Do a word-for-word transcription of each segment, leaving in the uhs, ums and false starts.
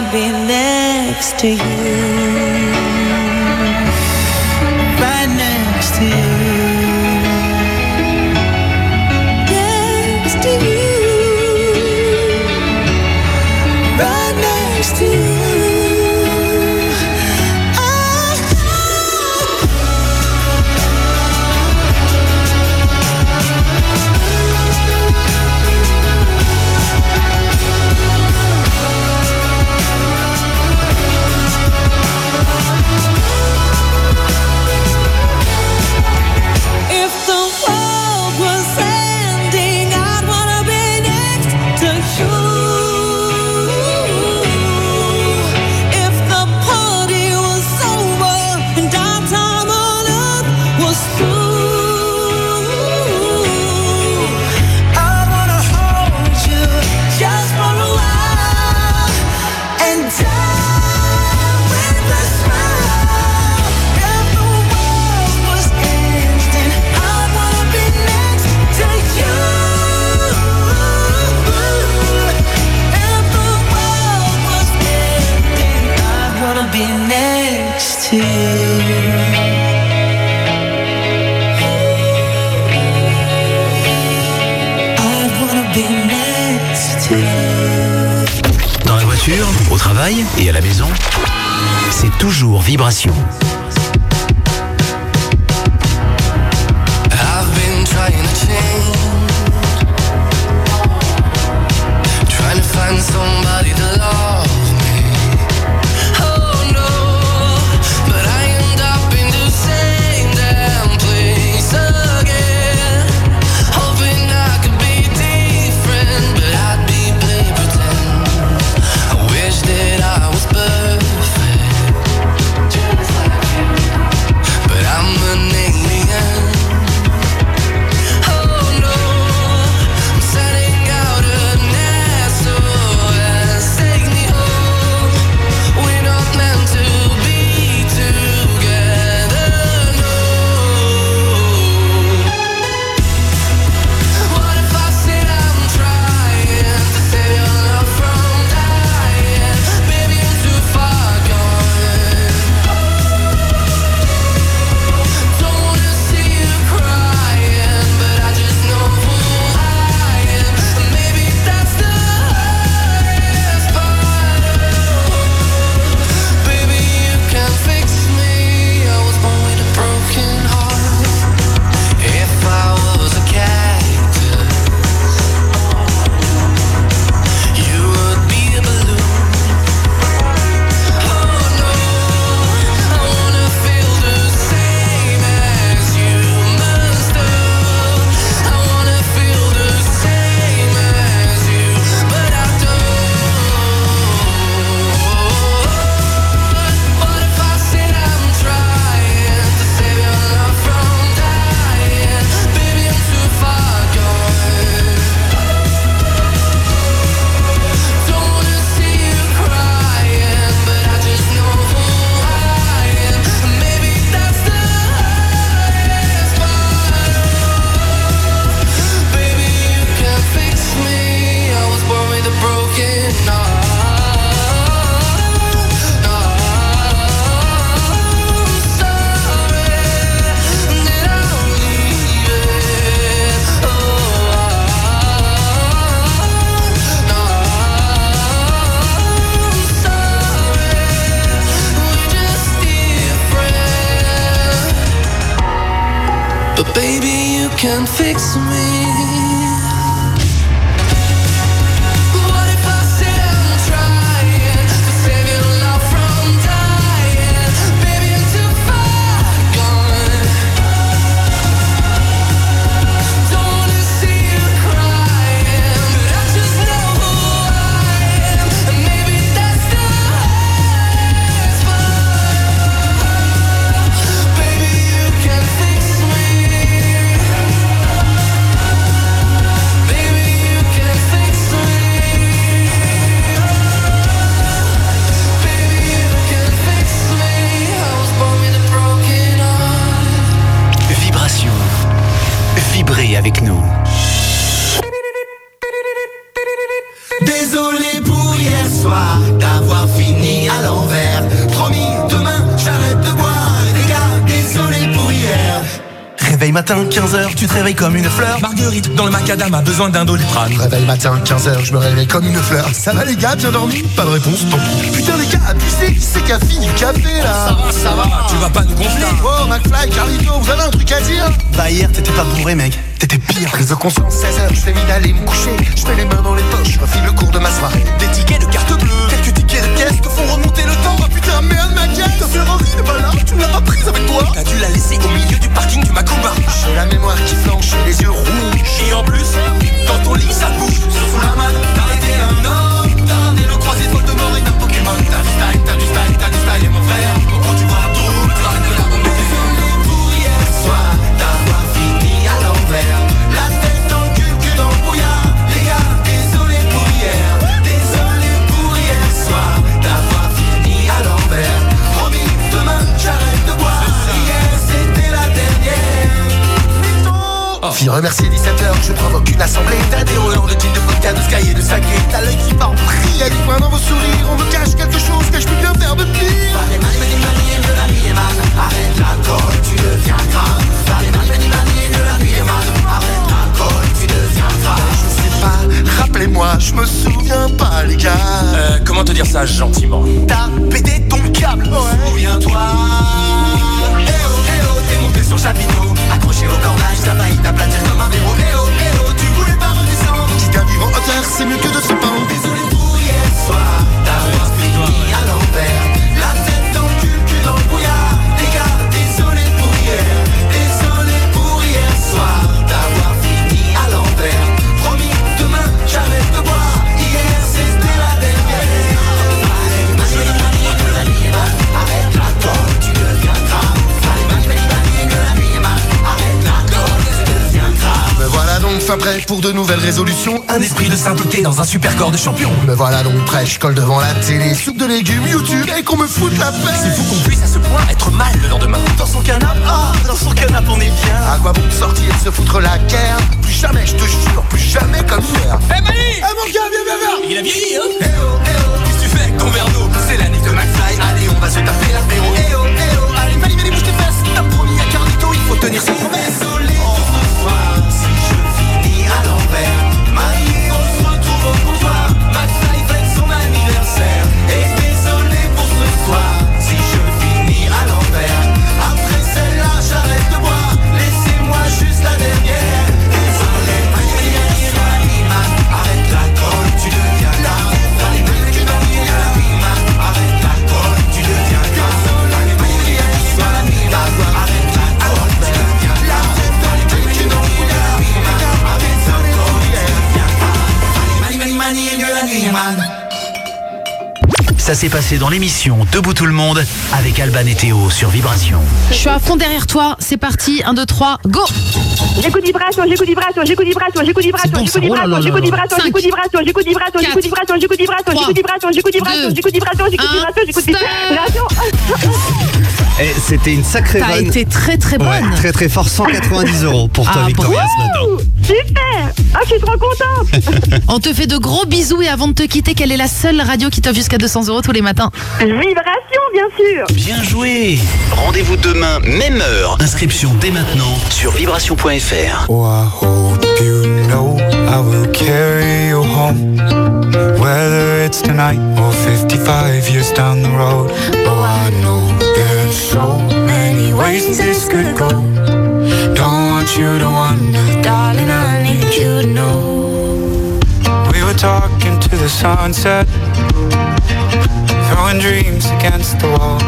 be next to you, right next to you, next to you, right next to you. Au travail et à la maison, c'est toujours Vibration. I've been trying to change, trying to find somebody to love me. Oh no, but I end up in the same damn place again, hoping I could be different, but I'd be play pretend. I wish that I was perfect, just like you, but I'm an alien. Oh no, I'm setting out an S O S, take me home. We're not meant to be together, no. What if I said I'm trying to save your love from dying? Baby, I'm too far gone. Don't wanna see you crying, but I just know who I am. Maybe that's the hardest part. Baby, you can't fix me. I was born with a broken heart. If I was a cactus, you would be a balloon. Oh no, I wanna feel the same as you must have. I wanna feel the same as you, but I don't. What if I said I'm trying to save your love from dying? Baby, I'm too far gone. Don't wanna see you crying, but I just know who I am. Maybe that's the hardest part. Baby, you can't fix me. I was born with a broken heart. I'm sorry that I'm leaving. Oh, I'm sorry. We're just different. But baby, you can fix me. What if I said I'm trying to save your love from dying? Baby, I'm too far gone. Don't wanna see you crying, but I just know who I am. And maybe that's the hardest part. Baby, you can fix me. matin, quinze heures, tu te réveilles comme une fleur. Marguerite, dans le macadam, a besoin d'un Doliprane. Réveil matin, quinze heures, je me réveille comme une fleur. Ça va les gars, bien dormi? Pas de réponse, tant pis. Putain les gars, abusé, qui c'est qui a fini le café là? Ça va, ça va, tu vas pas nous gonfler. Oh, McFly, Carlito, vous avez un truc à dire? Bah hier, t'étais pas bourré mec, t'étais pire. Prise de conscience, seize heures, je fais mine d'aller me coucher. Je mets les mains dans les poches, je refile le cours de ma soirée. Des tickets de carte bleue, quelques tickets de caisse te font remonter le temps. Oh putain, merde ma caisse! Ta Ferrari n'est pas là, tu ne l'as pas prise avec toi. T'as dû la laisser au milieu du parking du Macumba. J'ai la mémoire qui flanche et les yeux rouges. Et en plus, dans ton lit ça bouge. Sous la main, t'as aidé un homme. T'as ramené le croisé de Voldemort et d'un Pokémon. T'as du style, t'as du style, t'as du style et mon frère. Quand tu vois tout, tu arrêtes de la bombe. Désolé pour hier soir, d'avoir fini à l'envers. La tête dans le cul, cul dans le brouillard. Les gars, désolé pour hier. Désolé pour hier soir, d'avoir fini à l'envers. Promis, demain j'arrête de boire. Hier c'était la dernière. Oh. Fille remercier dix-sept heures, je provoque une assemblée. T'as des relents de jeans, de vodka, de sky et de saké. T'as l'œil qui part en vrille, y'a du coin dans vos sourires. On me cache quelque chose que je peux bien faire de pire. Allez, mani, mani, mani, de la nuit est mal. Arrête l'alcool, tu deviens grave. Allez, mani, mani, mani, de la nuit est mal. Arrête l'alcool, tu deviens grave. Je sais pas, rappelez-moi, je me souviens pas les gars. Euh, comment te dire ça gentiment? T'as pété ton câble, ouais. Souviens-toi. Eh oh, eh oh, t'es monté sur le chapiteau. Accroché au cornage, ça va, il t'aplatir comme un vélo. Eh oh, eh oh, tu voulais pas redescendre. Quitte à vivre en hauteur, c'est mieux que de se pendre. Désolé pour hier soir, d'avoir fini à l'envers. La tête dans le cul, cul dans le brouillard. Les gars, désolé pour hier. Désolé pour hier soir, d'avoir fini à l'envers. Promis, demain j'arrête de boire. Hier c'était la dernière. Allez, mani, mani, que la nuit est mal. Arrête l'alcool, tu deviens grave. Allez, mani, mani, mani, que la nuit est mal. Arrête l'alcool, tu deviens grave. Me voilà donc fin prêt pour de nouvelles résolutions. Un esprit de sainteté dans un super corps de champion. Me voilà donc prêt, je colle devant la télé. Soupe de légumes, YouTube et qu'on me foute la paix. C'est fou qu'on puisse à ce point être mal le lendemain. Dans son canapé, ah, dans son canapé on est bien. À quoi bon sortir et se foutre la guerre? Plus jamais, je te jure, plus jamais comme hier. Eh hey, Mani! Eh mon gars, viens, viens, viens! Il a vieilli hein? Eh oh, eh oh, Qu'est-ce que tu fais avec ton verre d'eau? c'est la nuit de McFly. Allez, on va se taper l'apéro. Eh oh, eh oh, allez, Mani, Mani, bouge tes fesses. T'as promis à Carlito, il faut tenir ses promesses. Désolé pour ce soir, si je finis à l'envers. Mani, on se retrouve au comptoir. McFly fête son anniversaire. Et désolé pour ce soir, si je finis à l'envers. Après celle-là, j'arrête de boire. Laissez-moi juste la dernière. Désolé, Mani, Mani, Mani, de la nuit, man. Arrête l'alcool, tu deviens grave. Allez, Mani, Mani, Mani, de la nuit, man. Arrête l'alcool, tu deviens grave. Allez, Mani, Mani, Mani, de la nuit, man. Arrête l'alcool, tu deviens grave. Allez, Mani, Mani, Mani, de la nuit, man. Arrête l'alcool, tu deviens grave. Allez, Mani, Mani, Mani, de la nuit, man. Ça s'est passé dans l'émission Debout tout le monde avec Alban et Théo sur Vibration. Je suis à fond derrière toi, c'est parti, un, deux, trois, go. J'écoute vibration, j'écoute vibration, j'écoute vibration, j'écoute vibration, j'écoute vibration, j'écoute vibration, j'écoute vibration, j'écoute vibration, j'écoute vibration, j'écoute vibration, j'écoute vibration, j'écoute vibration, j'écoute vibration, j'écoute vibration, j'écoute vibration. Et c'était une sacrée T'as vanne. été très très bonne. Ouais, très très fort, cent quatre-vingt-dix euros pour toi Ah, Victoria ce matin. Super. Ah, je suis trop contente. On te fait de gros bisous et avant de te quitter, quelle est la seule radio qui t'offre jusqu'à deux cents euros tous les matins? Vibration, bien sûr. Bien joué. Rendez-vous demain, même heure. Inscription dès maintenant sur vibration point f r. Oh, I hope you know I will carry you home, whether it's tonight or fifty-five years down the road. Oh, I know there's so many ways this could go. Don't want you to wonder, darling, I need you to know. We were talking to the sunset, throwing dreams against the wall.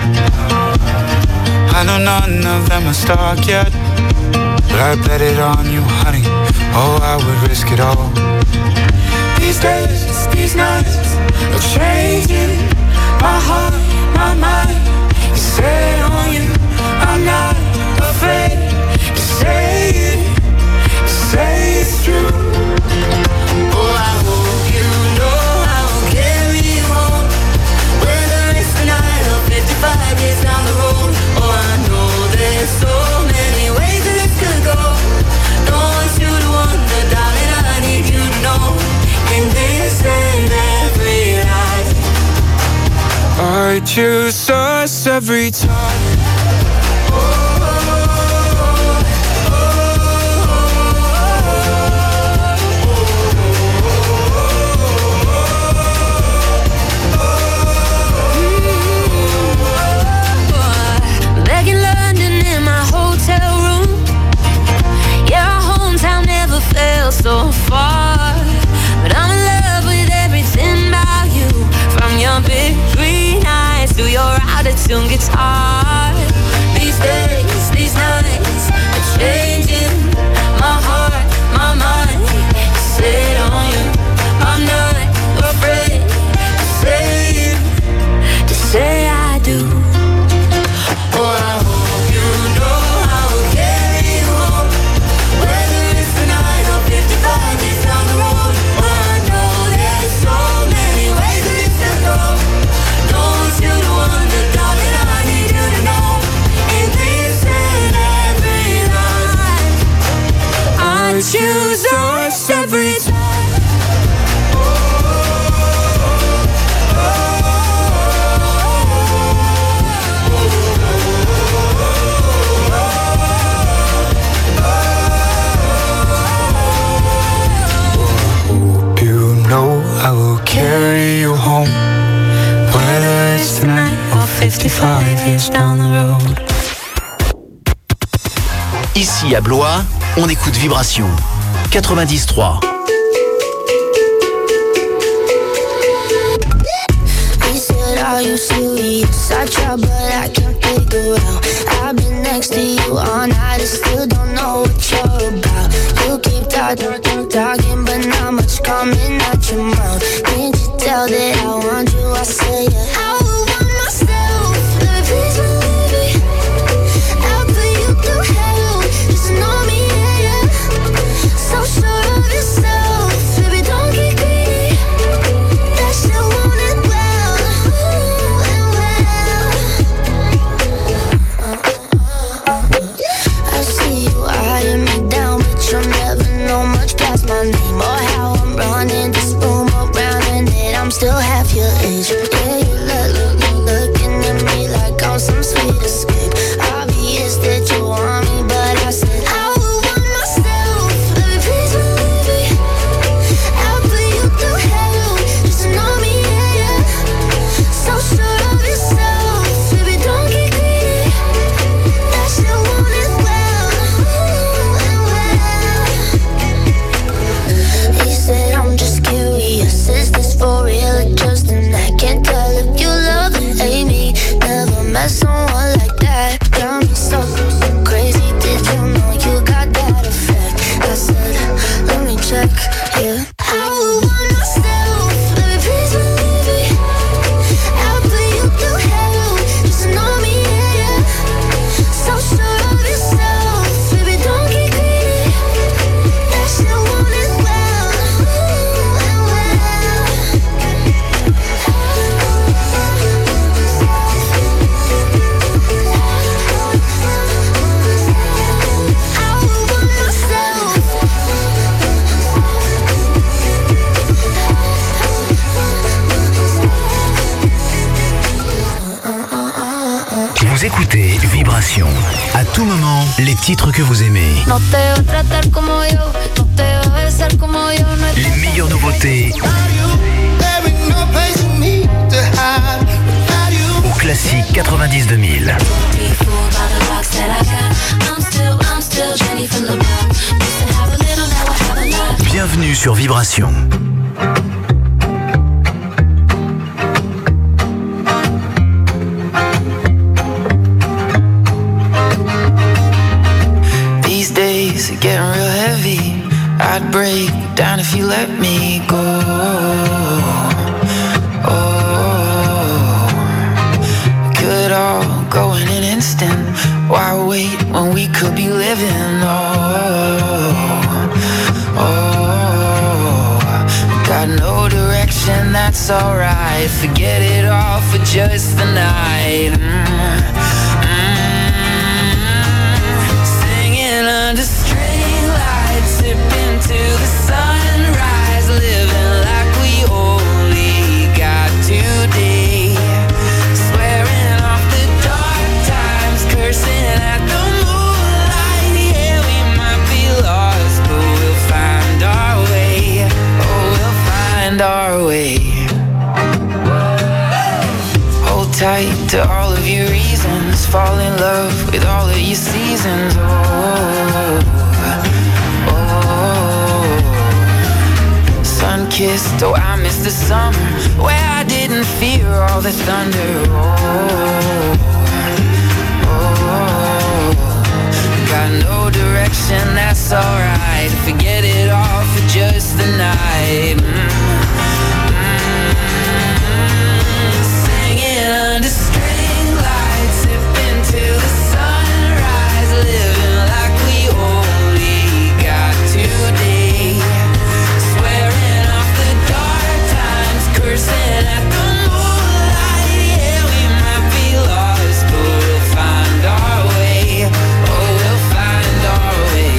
I know none of them are stuck yet, but I bet it on you, honey. Oh, I would risk it all. These days, these nights are changing my heart, my mind. You set on you, I'm not afraid to say it, to say it's true. Oh, I hope you know I will carry you home, whether it's tonight or fifty-five years down the road. Oh, I know there's so many ways that this could go. Don't want you to wonder, darling, I need you to know. In this and every life, I choose us every time. Oh, oh, oh, soon gets hard. These days, these nights are changing my heart, my mind. Set on you, I'm not afraid to say it, to say I do. Oh, I hope you know I will carry you home, whether it's tonight or fifty-five years down the road. Oh, I know there's so many ways that it could go. Don't want you to wonder, darling, I need you to know. In this and every life, I choose us every time. I will carry you home, whether it's tonight or fifty-five years down the road. Ici à Blois, on écoute Vibration quatre-vingt-dix trois. He said, are you serious? I try but I can't figure out. I've been next to you all night and still don't know what you're about. You keep talking, talking, but not much coming out your mouth. Can't you tell that I want you? I say yeah. I would want myself, baby, please believe me. I'll put you through hell, just know me, yeah, yeah. So sure of yourself, baby, don't get greedy. That shit want it well, ooh, and well. I see you eyeing me down, but you'll never know much past my name or how I'm running this room around, and that I'm still half your age. Yeah, you look, look, look, looking at me like I'm some sweet escape. Obvious that you want me, but I said I would want myself, baby, please believe me. I'll put you through hell, just to know me, yeah, yeah. So sure of yourself, baby, don't get greedy. That shit want it well, ooh, and well. He said I'm just curious, is this for real or just an act? Can't tell if you love or hate me. Never met someone like that. Got me so, so crazy. Did you know you got that effect? I said, let me check, yeah. I would want myself, baby, please believe me. I'll put you through hell, just to know me, yeah, yeah. So sure of yourself, baby, don't get greedy. That shit want it well, ooh, and well. I would want myself. Vous écoutez Vibration. À tout moment, les titres que vous aimez. No te va a tratar como yo, no te va a besar como yo, no es- Les meilleures nouveautés There ain't no place for me to hide without you. ou classiques quatre-vingt-dix deux mille. Bienvenue sur Vibration. These days are getting real heavy. I'd break down if you let me go. Oh, we could all go in an instant. Why wait when we could be living? Oh, oh, got no direction, that's alright. Forget it all for just the night. Mm. Under string lights, sipping to the sunrise, living like we only got today. Swearing off the dark times, cursing at the moonlight. Yeah, we might be lost, but we'll find our way. Oh, we'll find our way. Hold tight to all of your reasons, fall in love with all of your seasons. Oh, oh, sun-kissed, oh I miss the summer where I didn't feel fear all the thunder. Oh, oh, got no direction, that's alright. Forget it all for just the night. Mm-hmm. Singing under string lights, sipping till the sunrise, living like we only got today. Swearing off the dark times, cursing at the moonlight. Yeah, we might be lost, but we'll find our way. Oh, we'll find our way.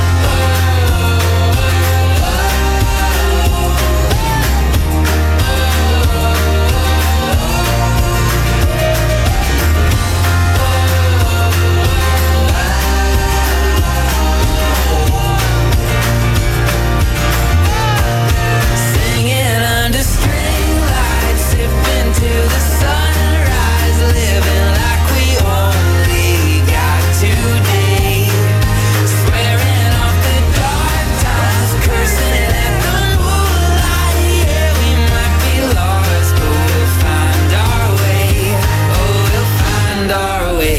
Singing under string lights, sipping till the sunrise, living like we only got today. Swearing off the dark times, cursing at the moonlight. Yeah, we might be lost, but we'll find our way. Oh, we'll find our way.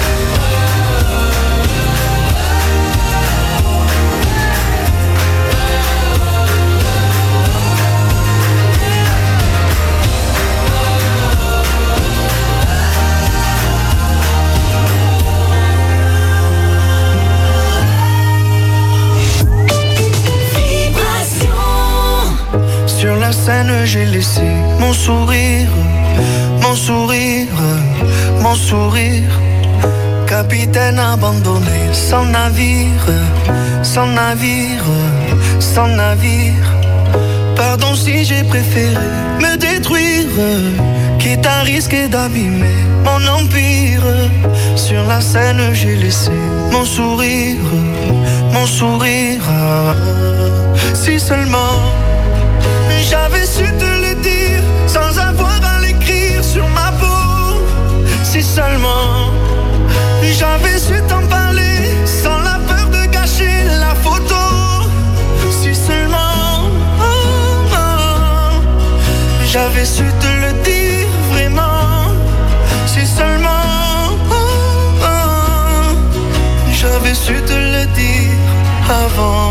Sur la scène, j'ai laissé mon sourire, mon sourire, mon sourire. Capitaine abandonné, sans navire, sans navire, sans navire. Pardon si j'ai préféré me détruire, quitte à risquer d'abîmer mon empire. Sur la scène, j'ai laissé mon sourire, mon sourire. Si seulement j'avais su te le dire sans avoir à l'écrire sur ma peau. Si seulement j'avais su t'en parler sans la peur de gâcher la photo. Si seulement oh, oh, j'avais su te le dire vraiment. Si seulement oh, oh, j'avais su te le dire avant.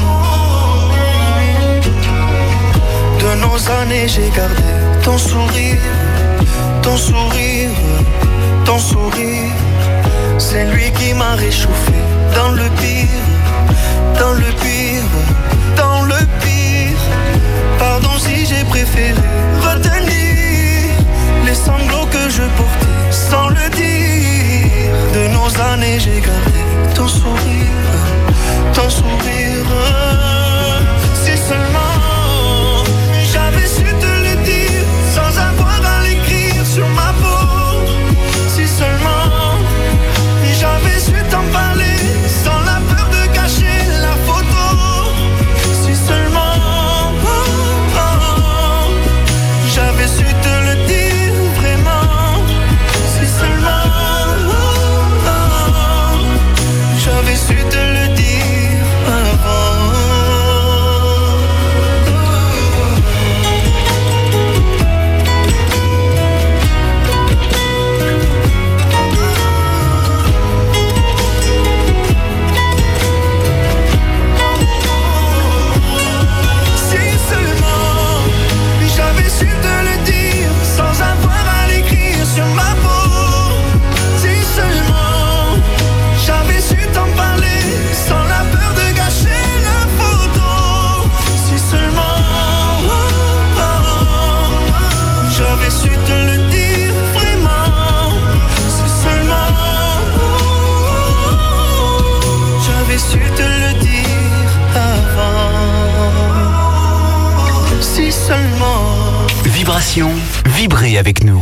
De nos années j'ai gardé ton sourire, ton sourire, ton sourire. C'est lui qui m'a réchauffé dans le pire, dans le pire, dans le pire. Pardon si j'ai préféré retenir les sanglots que je portais sans le dire. De nos années j'ai gardé ton sourire, ton sourire. Si seulement j'avais su te le dire sans avoir à l'écrire sur ma peau. Si seulement j'avais su t'en parler sans la peur de gâcher la photo. Si seulement oh, oh, j'avais su te le dire vraiment. Si seulement oh, oh, j'avais su te le dire avant. Vibration, vibrez avec nous.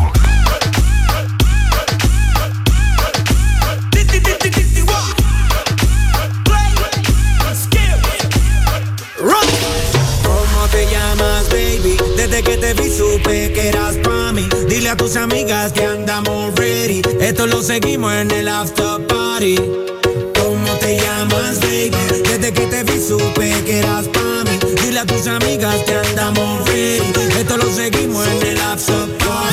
¿Cómo te llamas, baby? Desde que te vi supe que eras pa' mí. Dile a tus amigas que andamos ready. Esto lo seguimos en el after party. ¿Cómo te llamas, baby? Desde que te vi supe que eras pa' mí. Dile a tus amigas que andamos ready. Esto lo seguimos en el after party.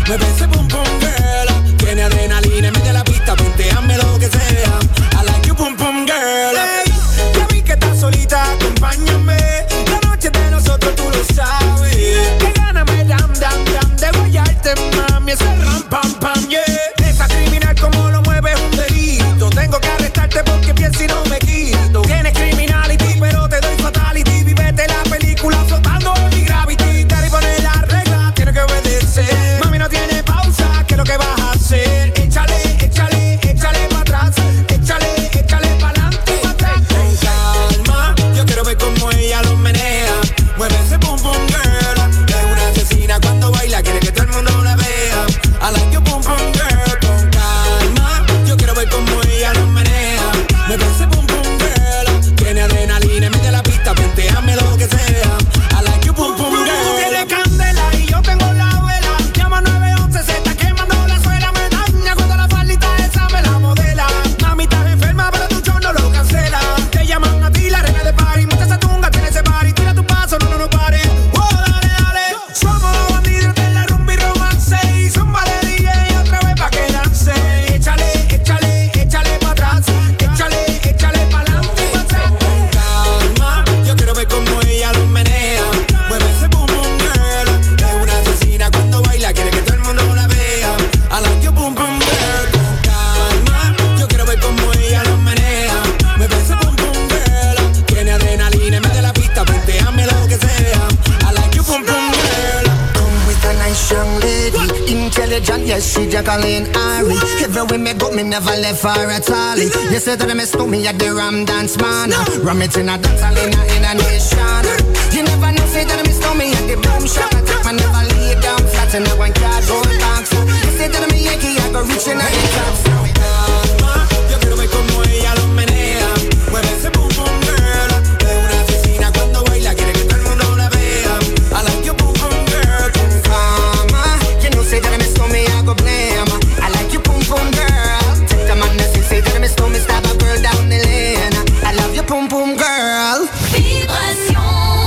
Mueve ese pum pum girl. Tiene adrenalina en medio de la pista, ponteame lo que sea. I like you pum pum girl. Hey, ya vi que estás solita, acompáñame. La noche de nosotros tú lo sabes. Que gana me dam dam dam de guayarte, mami. Ese ram pam pam yeah. Esa criminal como lo mueve es un delito. Tengo que arrestarte porque pienso y no me quito. Tienes criminality pero te doy fatality. Vivete la película flotando en mi gravity. Te pone la regla, tiene que obedecer. Mami no tiene pausa, ¿qué es lo que vas a hacer? Échale, échale, échale pa' atrás. Échale, échale pa'lante y pa' atrás. Con calma, yo quiero ver cómo ella lo menea. Mueve ese pum pum girl. Es una asesina cuando baila, quiere que todo el mundo la vea. I like you pum pum girl. Con calma, yo quiero ver cómo ella lo menea. Mueve ese pum pum girl. Tiene adrenalina en medio de la pista, ponteame lo que sea. I like you pum pum girl. Tú tienes candela y yo tengo la vela. Llama nueve once, se está quemando la suela. Me daña cuando la faldita esa me la modela. Mami, estás enferma, pero tu show no lo cancela. Te llaman a ti, la reina de party. Mucha satunga, tiene ese party. Tira tu paso, no, no, no pares. Oh, dale, dale. Somos los bandidos de la rumba y romance. Y zumba de D J otra vez pa' que dance. Échale, échale, échale pa' atrás. Échale, échale pa'lante y pa' atrás. Con calma, yo quiero ver cómo ella lo menea. Mueve ese pum pum girl. Es una asesina cuando baila, quiere que todo el mundo la vea. I like you pum pum girl. Con calma, yo quiero ver cómo ella lo menea. Mueve ese pum pum girl. Tiene adrenalina en medio de la pista, ponteame lo que sea. I like you pum pum girl. Come with a nice young lady, intelligent, yes, she Jacqueline Ari. Everywhere me go, me never left her at all. You say to them, it's to me at the Ram Dance Man. Ram it in a dance, hall in a, in a nation. You never know, say to them, it's to me at the Boom Shop. I take my never lay down flat in a one cardboard box. You say to them, Yankee, I go reaching at the top. Calma, yo quiero ver cómo ella lo menea. Mueve ese pum pum girl. Es una asesina cuando baila, quiere que todo el mundo la vea. I like you pum pum girl. Mama, you know, say that I'm to me, I go blame. I like you pum pum girl. Take the man that say that I'm to me, stab a girl down the lane. I love you pum pum girl. Vibration.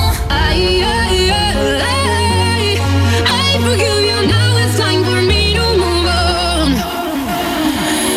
Aïe, aïe, aïe, aïe. I forgive you, now it's time for me to move on.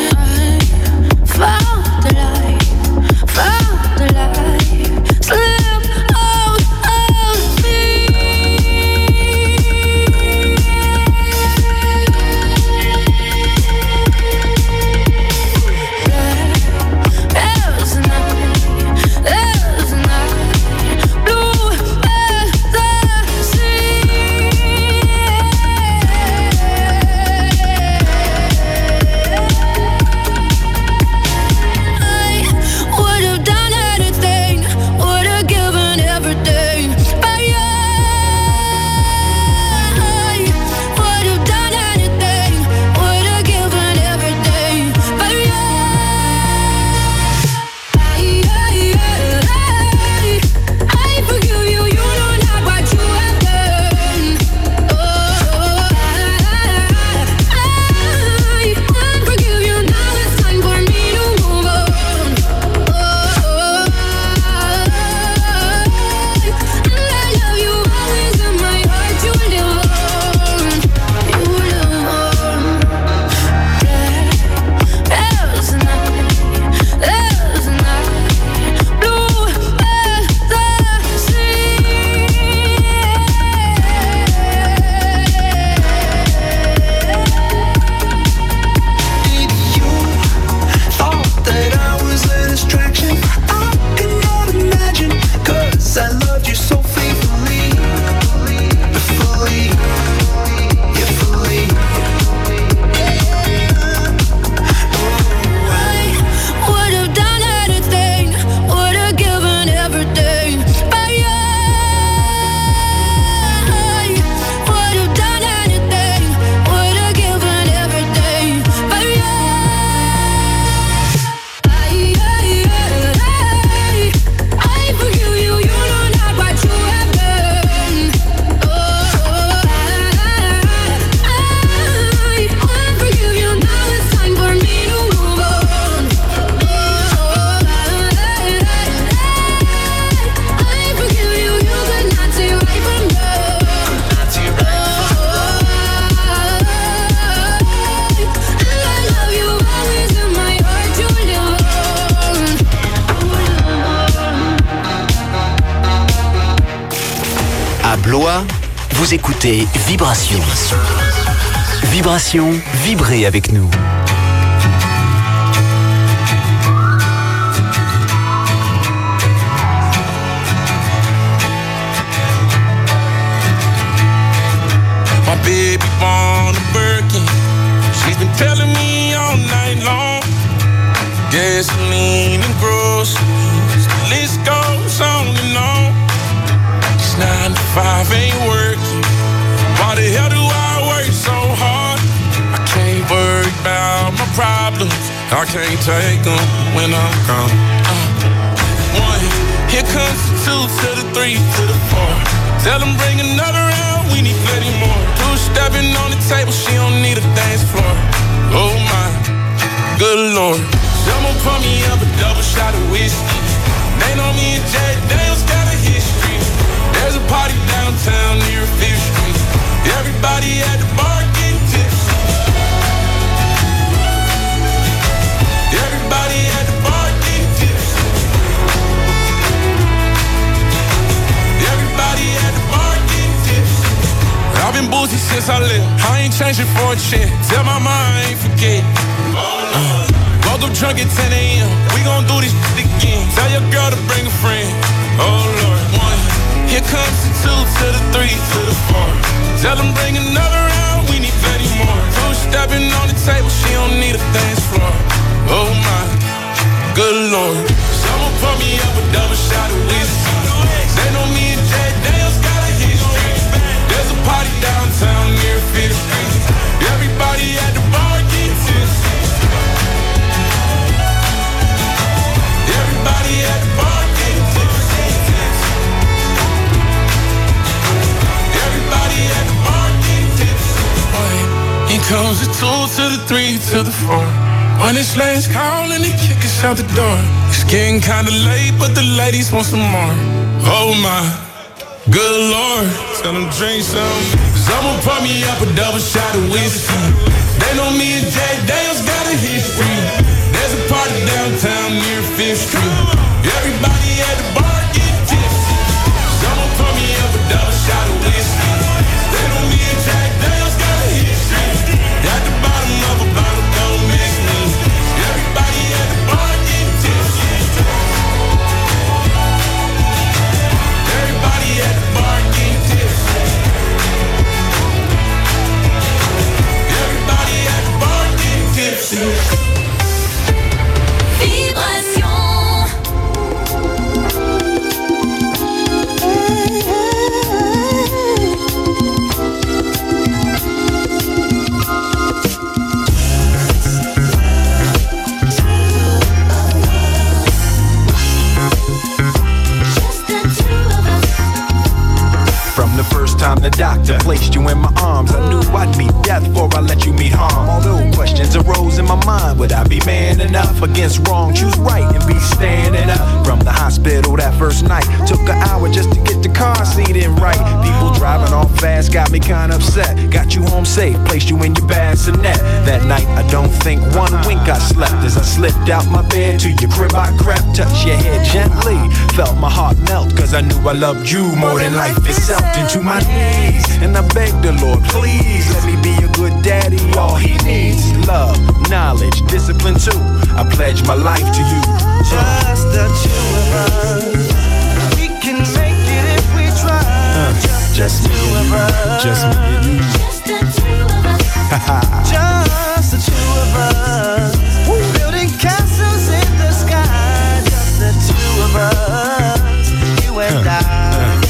Vous écoutez Vibration. Vibration, vibrez avec nous. My baby born a Birkin. She's been telling me all night long. Gasoline and groceries, the list goes on and on. It's nine to five, ain't working. Why the hell do I work so hard? I can't worry about my problems. I can't take them when I'm gone. Uh, one, here comes the two to the three to the four. Tell them bring another round, we need plenty more. Two stepping on the table, she don't need a dance floor. Oh my, good Lord. Someone pour me up a double shot of whiskey. They know me and Jack Daniels got a history. There's a party downtown near Fifth Street. Everybody at the bar getting tipsy. Everybody at the bar getting tipsy. Everybody at the bar getting tipsy. I've been boozy since I left. I ain't changing for a check. Tell my mom I ain't forget. Uh. Woke up drunk at ten a.m. We gon' do this shit again. Tell your girl to bring a friend. Oh Lord, one. Here comes the two to the three to the four. Tell them bring another round. We need plenty more. Two stepping on the table. She don't need a dance floor. Oh my, good Lord. Someone pour me up a double shot of whiskey. They know me and Jack Daniels got a history. There's a party downtown near Fifth Street. Everybody at the bar get tipsy. Everybody at the bar getting tipsy. Everybody at the bar getting tipsy. Here comes the two to the three to the four. When it's last call and they kick us out the door. It's getting kinda late, but the ladies want some more. Oh my, good Lord. Tell them drink some. Someone pour me up a double shot of whiskey. They know me and Jack Daniels got a history. There's a party downtown near Fifth Street. Everybody at the bar get tipsy. Someone pour me up a double shot of whiskey. They know me and Jack Daniels got a history. At the bottom of a bottle, don't miss me. Everybody at the bar get tipsy. Everybody at the bar get tipsy. Everybody at the bar get tipsy. Time the doctor placed you in my arms, I knew I'd meet death before I let you meet harm. Although questions arose in my mind, would I be man enough against wrong? Choose right and be standing up. From the hospital that first night, took an hour just to get the car seat in right. People driving off fast got me kinda upset. Got you home safe, placed you in your bassinet. That night I don't think one wink I slept. As I slipped out my bed to your crib I crept. Touched your head gently, felt my heart melt. Cause I knew I loved you more than life itself. Into my knees, and I begged the Lord, please let me be a good daddy. All he needs is love, knowledge, discipline too. I pledge my life to you. Just the two of us, we can make it if we try. Uh, just, just the two of us, just me and you. Just the two of us, just the two of us. Woo. Building castles in the sky. Just the two of us, you and uh, I. Uh.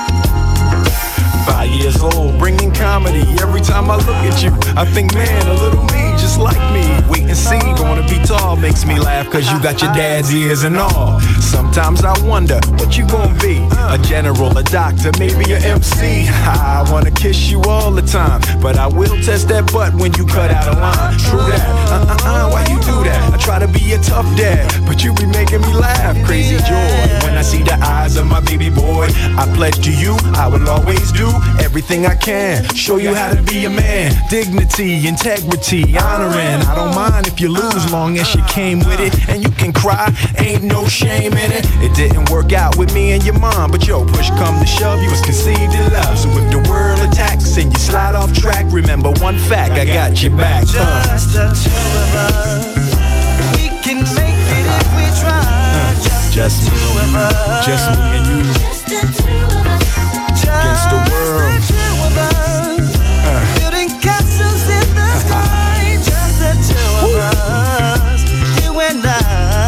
Five years old, bringing comedy. Every time I look at you, I think, man, a little me just like me. Wait and see, gonna be tall. Makes me laugh cause you got your dad's ears and all. Sometimes I wonder what you gonna be. A general, a doctor, maybe a M C. I wanna kiss you all the time, but I will test that butt when you cut out a line. True that, uh-uh-uh, why you do that? I try to be a tough dad, but you be making me laugh. Crazy joy when I see the eyes of my baby boy. I pledge to you, I will always do everything I can. Show you how to be a man. Dignity, integrity, honor honoring. I don't mind if you lose, long as you came with it. And you can cry, ain't no shame in it. It didn't work out with me and your mom, but yo, push come to shove, you was conceived in love. So if the world attacks and you slide off track, remember one fact, I got your back. Uh. Just the two of us. We can make it if we try. Just, just the two of us. Just me and you. Just the two of us. Against the world. Just the two of us. Uh. Building castles in the sky. Just the two of us. You and I,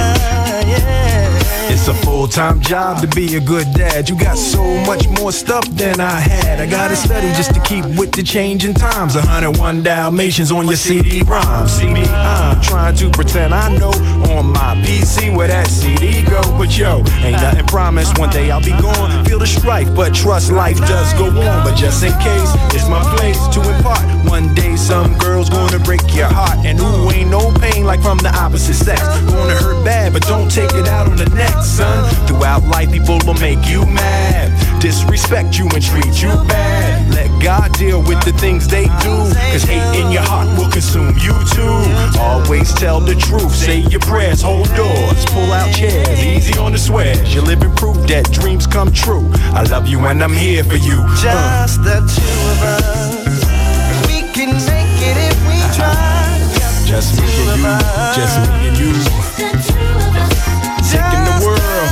yeah. It's a full-time job to be a good dad. You got so much more stuff than I had. I gotta study just to keep with the changing times. one oh one Dalmatians on your C D-ROM. See me, I'm trying to pretend I know on my P C where that C D go. But yo, ain't nothing promised. One day I'll be gone. Feel the strife, but trust life does go on. But just in case, it's my place to impart. One day some girl's gonna break your heart. And ooh, ain't no pain like from the opposite sex. Gonna hurt bad, but don't take it out on the next, son. Throughout life, people will make you mad, disrespect you and treat you bad. Let God deal with the things they do, cause hate in your heart will consume you too. Always tell the truth, say your prayers, hold doors, pull out chairs, easy on the swears. You're living proof that dreams come true. I love you and I'm here for you. Just the two of us. We can make it if we try. Just me and you, just me and you. Taking the world.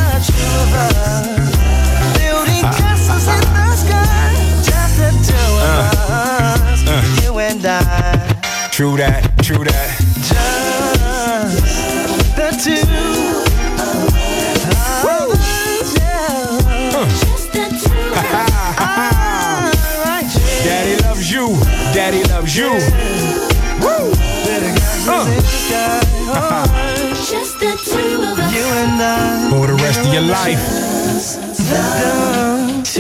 Building castles in the sky. Just the two of us. You and I. True that, true that. Just the two of us. Just the two of us. Daddy loves you, daddy loves you. Woo! Uh. Just the two of us. You and I. For the rest of your life. That's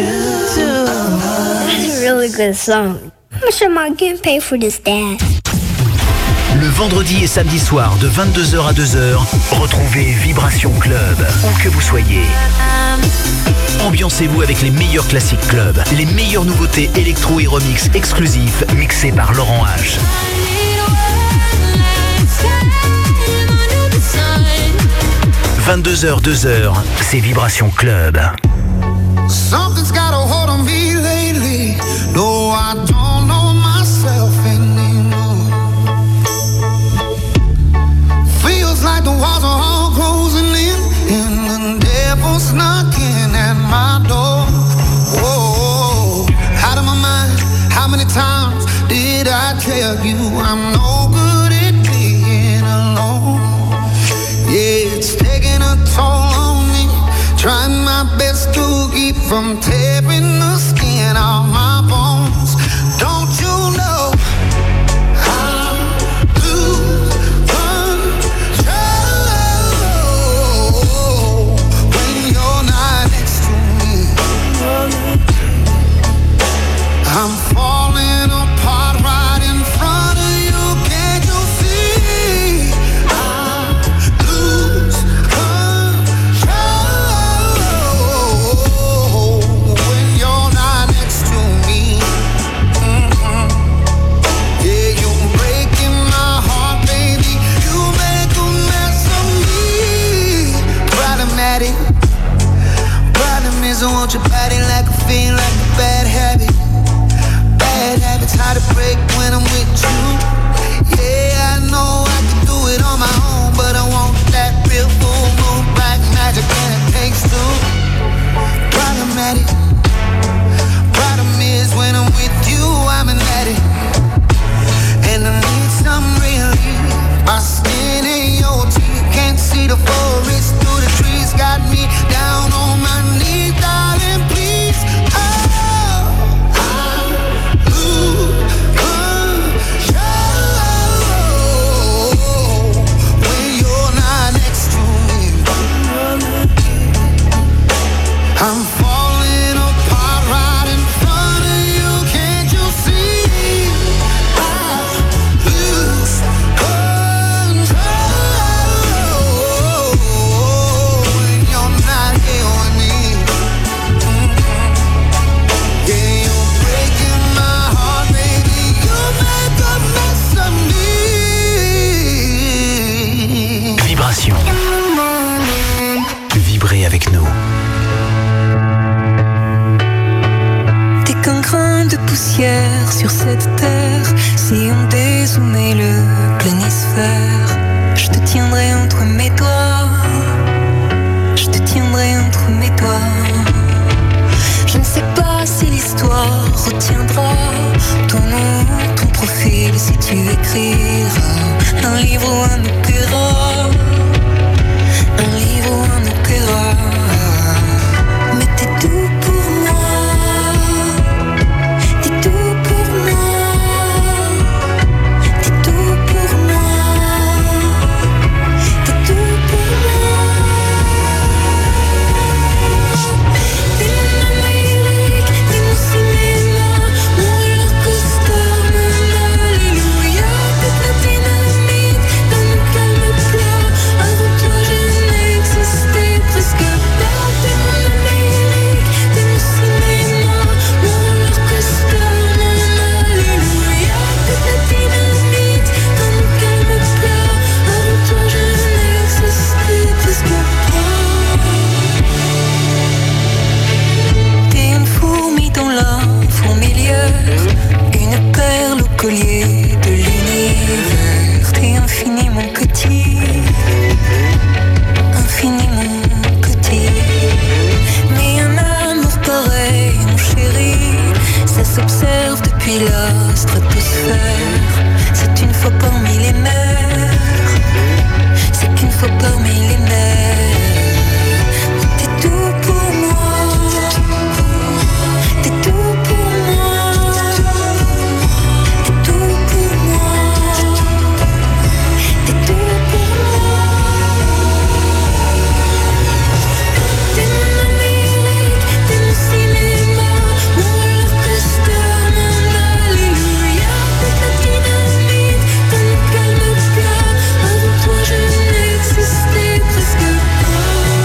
a really good song. How much am I getting paid for this, Dad? Le vendredi et samedi soir de vingt-deux heures à deux heures, retrouvez Vibration Club, où que vous soyez. Ambiancez-vous avec les meilleurs classiques club, les meilleures nouveautés électro et remix exclusifs mixés par Laurent H. vingt-deux heures, deux heures, c'est Vibration Club. Something's got a hold on me lately. No, I don't know myself anymore. Feels like the walls are all closing in, and the devil's knocking at my door. Whoa, out of my mind. How many times did I tell you I'm no good at being alone? Yeah, it's taking a toll on me. Trying my best to keep from tearing the skin off my bones. Don't you know I lose control when you're not next to me? I'm falling apart right in front of you. Can't you see? I lose control when you're not next to me. cette terre. Si on dézoomait le planisphère, je te tiendrai entre mes doigts. Je te tiendrai entre mes doigts. Je ne sais pas si l'histoire retiendra ton nom, ton profil, si tu écriras un livre ou un opéra, un livre ou un opéra. Mais t'es tout pour moi, t'es tout pour moi, t'es tout pour moi, t'es tout pour moi. T'es mon Amérique, t'es mon cinéma, mon roller coaster, mon alléluia. T'es la dynamite dans mon calme plat. Avant toi je n'existais presque pas. T'es mon Amérique, t'es mon cinéma, mon roller coaster, mon alléluia. T'es la dynamite dans mon calme plat. Avant toi je n'existais presque pas. T'es une fourmi dans la fourmilière, une perle au collier de l'univers. T'es infiniment petit, infiniment petit. Mais un amour pareil, mon chéri, ça s'observe depuis la stratosphère. C'est une fois par millénaire, c'est qu'une fois par millénaire. T'es tout pour moi, t'es tout pour moi, t'es tout pour moi, t'es tout pour moi. T'es mon Amérique, t'es mon cinéma, mon roller coaster, mon alléluia. T'es la dynamite dans mon calme plat. Avant toi je n'existais presque pas.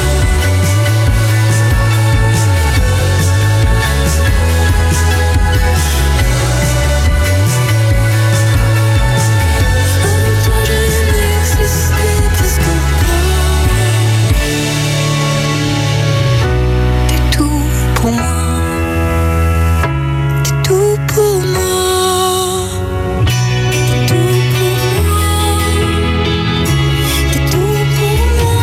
Avant toi je n'existais presque pas. T'es tout pour moi, t'es tout pour moi, t'es tout pour moi, t'es tout pour moi.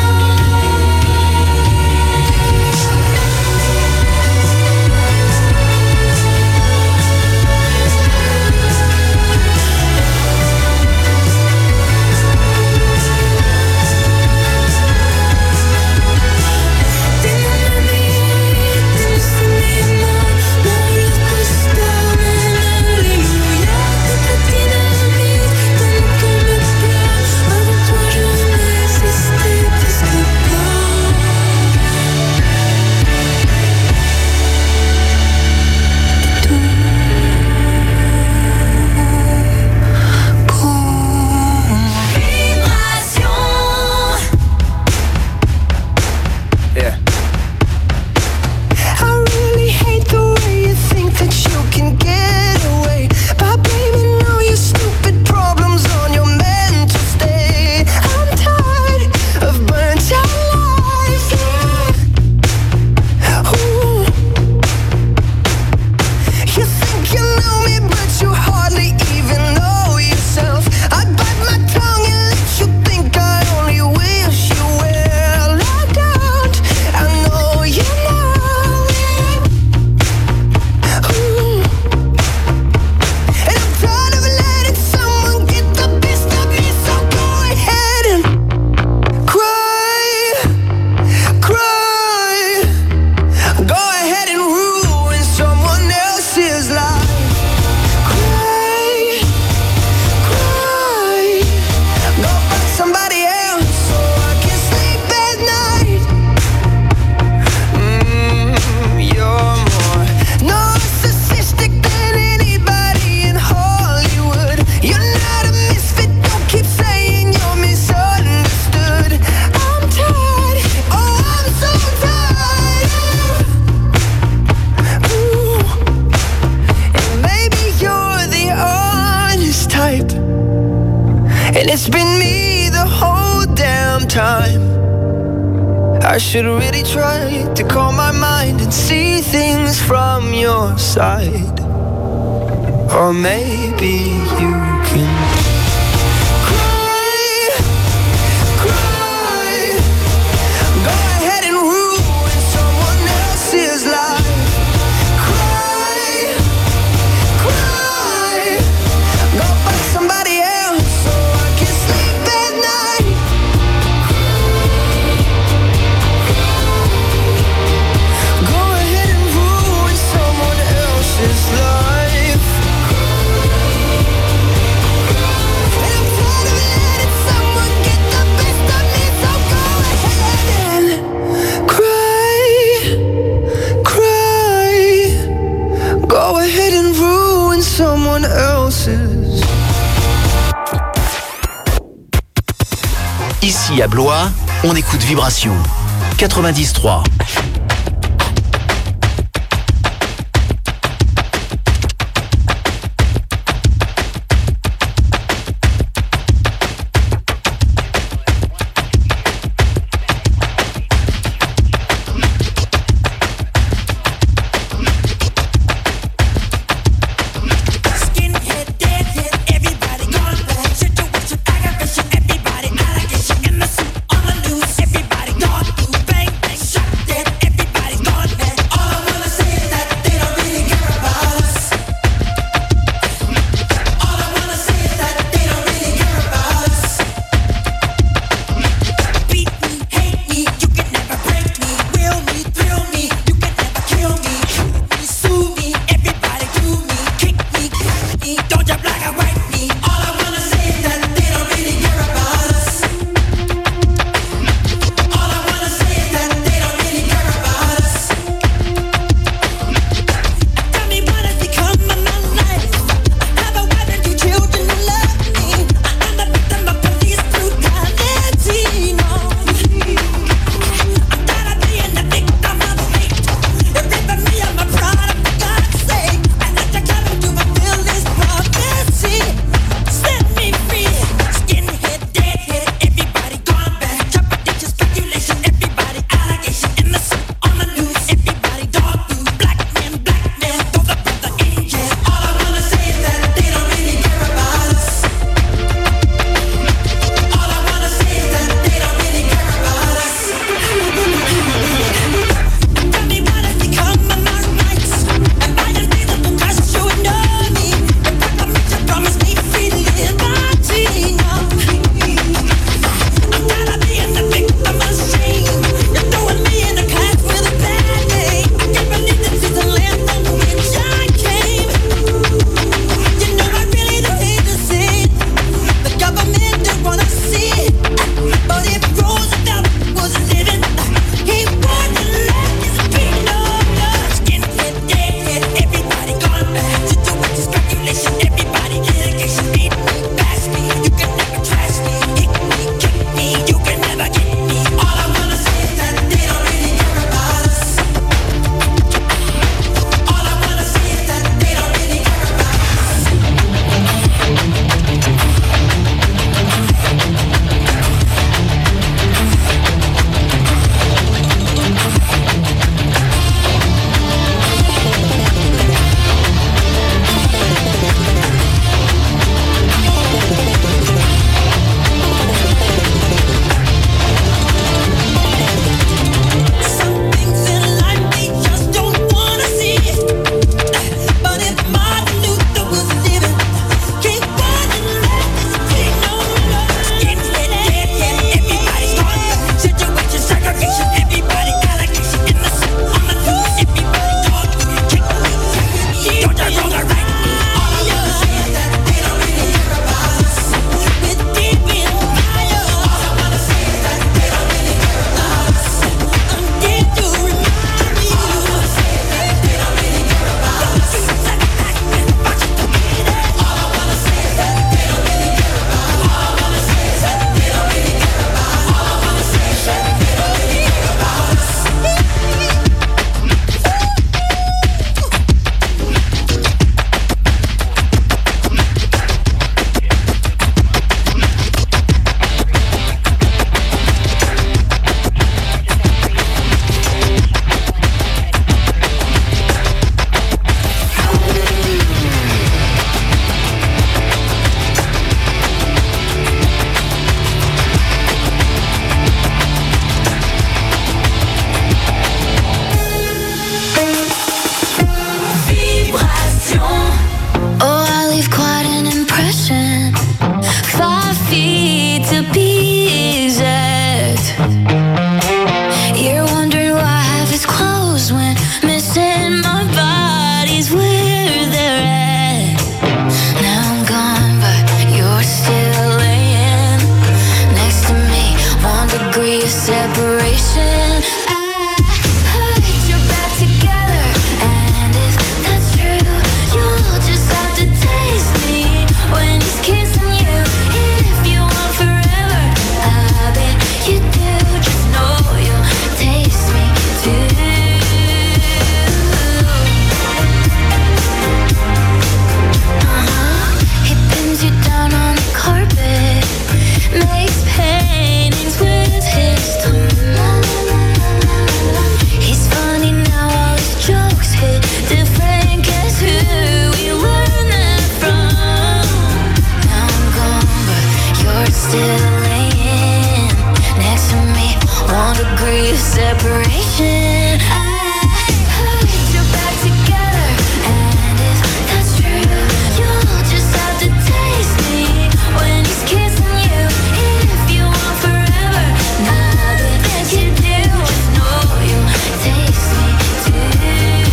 T'es mon Amérique, t'es mon cinéma, mon roller coaster, mon alléluia. T'es la dynamite dans mon calme plat. Avant toi je n'existais presque pas. T'es tout pour moi. Vibration. Yeah. I really hate the way you think that you can get away by blaming all your stupid problems on your mental state. I'm tired of burnt out life. Yeah. Ooh. You think you know me, but you hardly even know yourself. I'd bite my tongue and let you think I only wish you well. I don't. I know you know. Ooh. And I'm tired of letting someone get the best of me. So go ahead and cry, cry. Go ahead and ruin someone else's life. Cry, cry. Go find somebody else so I can sleep at night. Mm, you're more narcissistic than anybody in Hollywood. You're not a misfit, don't keep saying you're misunderstood. I'm tired, oh I'm so tired. Ooh. And maybe you're the honest type, and it's been me the whole damn time. I should really try to calm my mind and see things from your side. Or maybe you can cry, cry. Go ahead and ruin someone else's life. Cry, cry. Go find somebody else so I can sleep at night. Go ahead and ruin someone else's life. Go ahead and ruin someone else's. Ici à Blois, on écoute Vibration quatre-vingt-dix trois. Everybody, on the loose, everybody, gone through, bang, bang, shot dead. five feet to be exact. You're wondering why half is closed when missing my body's where they're at. Now I'm gone, but you're still laying next to me. One degree of separation. Still laying next to me, one degree of separation. I put you back together, and if that's true, you'll just have to taste me when he's kissing you. If you want forever, nothing that you do, just know you'll taste me too.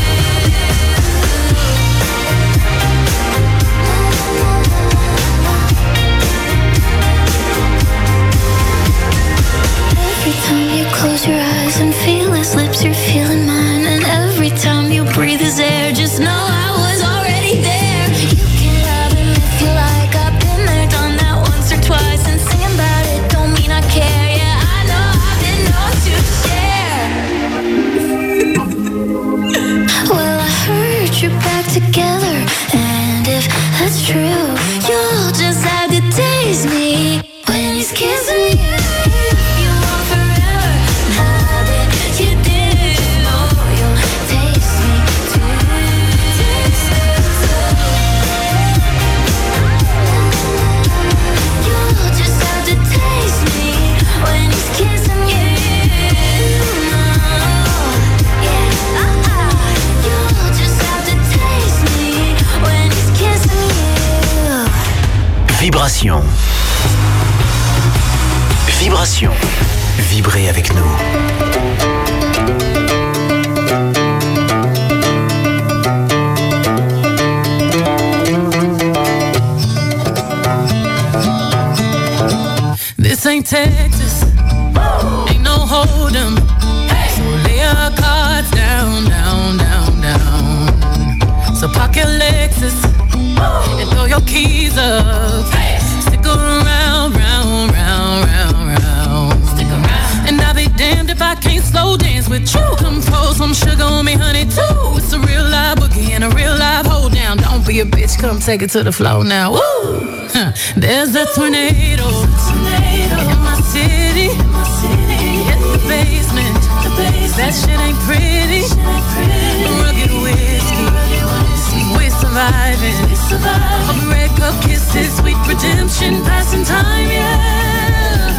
Every time you close your eyes and feel his lips, you're feeling mine. And every time you breathe his air, just know I was already there. You can love him if you like. I've been there, done that once or twice. And sing about it don't mean I care. Yeah, I know I've been known to share. Well, I heard you're back together, and if that's true, you'll just have to taste me when he's kissing you. Vibration. Vibration. Vibrez avec nous. This ain't Texas, ain't no hold'em. So lay your cards down, down, down, down. So park your Lexus and throw your keys up. Stick around, round, round, round, round. Stick around. And I'll be damned if I can't slow dance with you. Come pour some sugar on me, honey, too. It's a real live boogie and a real live hold down. Don't be a bitch, come take it to the floor now. Woo! Huh. There's a tornado, tornado in my city. In my city. Hit the basement. The basement. That shit ain't pretty. Shit ain't pretty. Rugged whiskey. We're surviving. We're surviving. A red cup kisses, sweet redemption, passing time, yeah.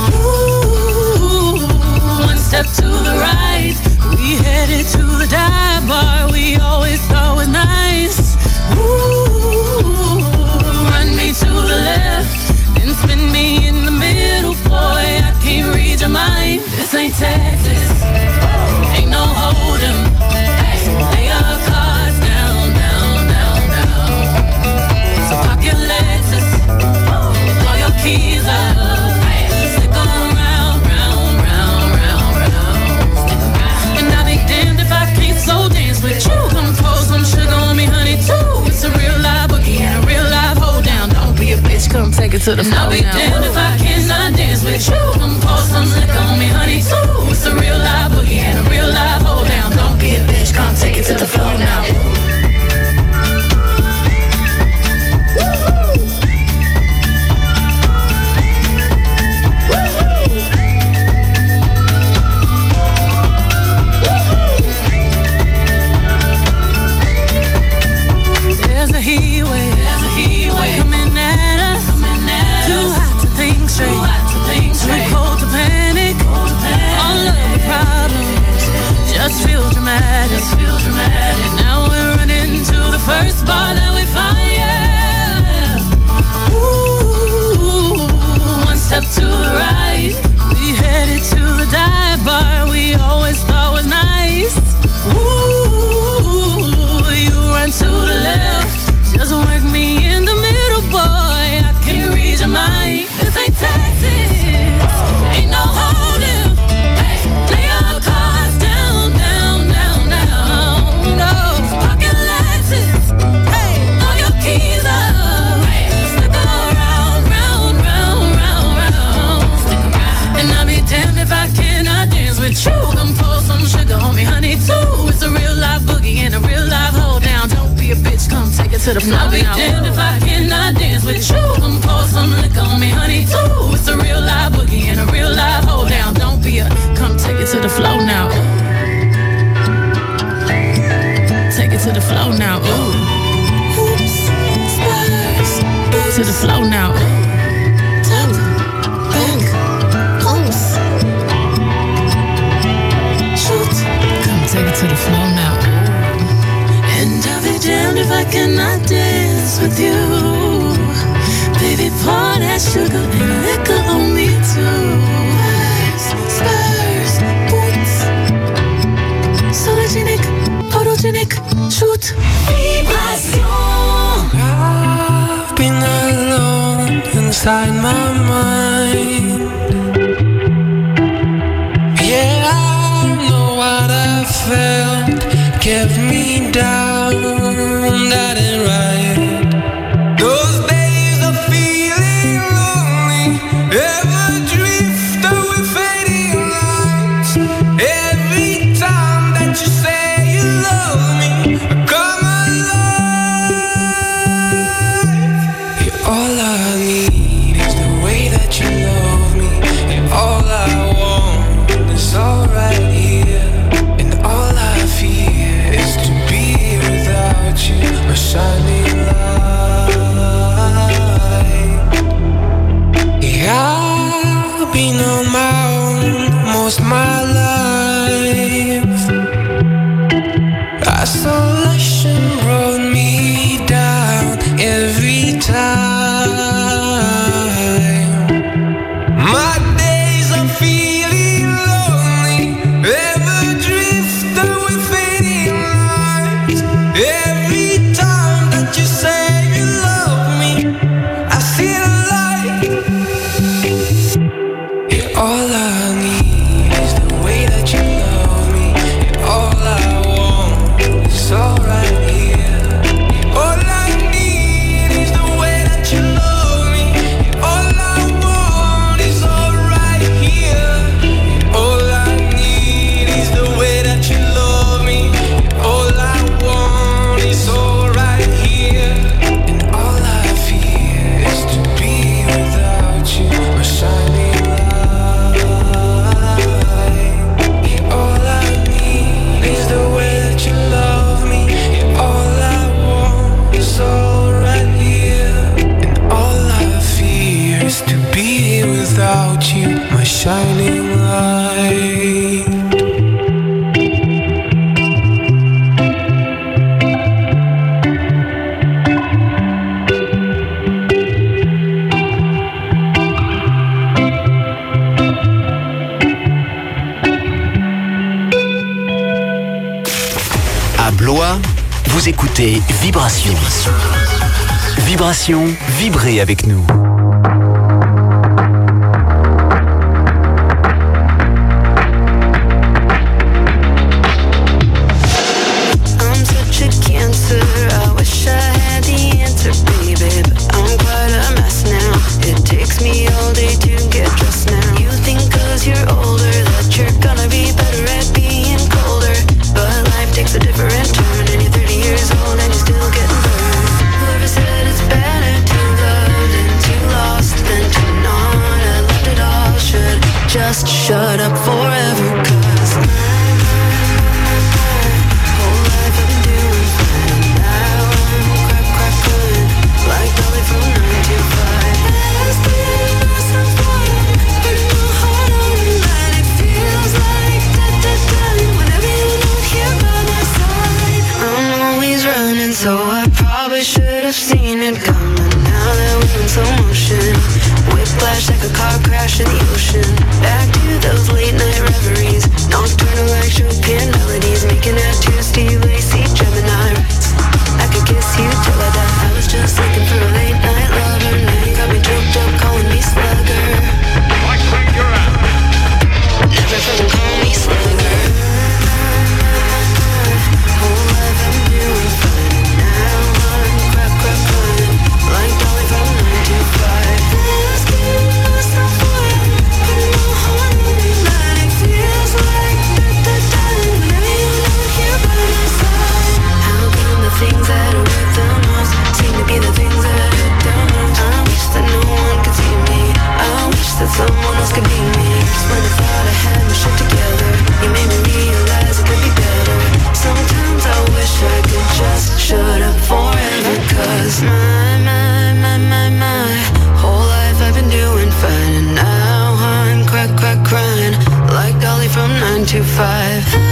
Ooh, one step to the right, we headed to the dive bar we always thought was nice. Ooh, run me to the left, then spin me in the middle, boy, I can't read your mind. This ain't Texas, ain't no hold'em. Lay your cards down, down, down, down. So park your Lexus, throw your keys up. Stick around, round, round, round, round. And I'll be damned if I can't slow dance with you. Come pour some sugar on me, honey, too. It's a real live boogie and a real live hold down. Don't be a bitch, come take it to the floor. And I'll be damned if I cannot dance with you. Come pour some liquor on me, honey, too. It's a real live boogie and a real live hold down. Don't be a bitch, come take it to the floor now. There's a heat wave, there's a heat wave coming at us. Coming at Too us. hot to think straight, Too, hot to think straight. Too cold to panic. Cold to panic. All of the problems just feel dramatic. Just feel dramatic. Now we're running to the flow I'll be now. damned if I cannot dance with you. Come pour some liquor on me, honey, too. It's a real live boogie and a real live hold down. Don't be a, come take it to the flow now. Take it to the flow now. Ooh. Oops, spurs, oops. To the flow now. Top, back, oops. Shoot, come take it to the flow now. And I'll be damned if I cannot dance with you. Baby, pour that sugar and liquor on me too. Spurs, boots, sologenic, photogenic, shoot. Vibration. I've been alone inside my mind. Yeah, I know what I felt kept me down, that ain't right. Those days of feeling lonely, ever drift away fading lights. Every time that you say you love me, I come alive. Yeah, all I need is the way that you love me, and all I want is all right here, and all I fear is to be without you, my shining light. Yeah, I've been on my own most my life. Isolation brought me down every time. My days of feeling lonely, ever drift away fading lights. Every time that you say you love me, I see the light. Yeah, all I need is the way that you love me, and all I want is all right here. All I need is the way that you love me, and all I want is all right here. All I need is the way that you love me, and all I want is all right here. And all I fear is to be without you, my shining light. Yeah, all I need is the way that you love me, and all I want is all right here. And all I fear is to be without you, my shining light. À Blois, vous écoutez Vibration. Vibration, vibrez avec nous. I'm such a cancer. I wish I had the answer, baby, but I'm quite a mess now. It takes me all day to get dressed now. You think 'cause you're older that you're gonna be better at being colder, but life takes a different turn, and you're thirty years old and you're still getting burned. Whoever said it's better to love than to five.